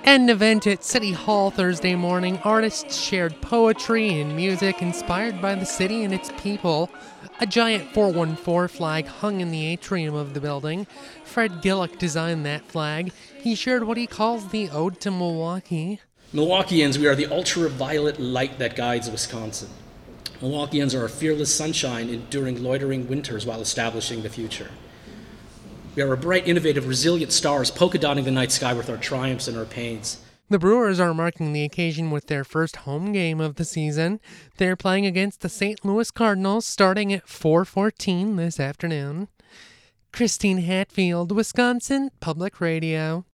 An event at City Hall Thursday morning, artists shared poetry and music inspired by the city and its people. A giant 414 flag hung in the atrium of the building. Fred Gillick designed that flag. He shared what he calls the Ode to Milwaukee. Milwaukeeans, we are the ultraviolet light that guides Wisconsin. Milwaukeeans are a fearless sunshine enduring loitering winters while establishing the future. We are a bright, innovative, resilient stars polka-dotting the night sky with our triumphs and our pains. The Brewers are marking the occasion with their first home game of the season. They're playing against the St. Louis Cardinals starting at 4:14 this afternoon. Christine Hatfield, Wisconsin Public Radio.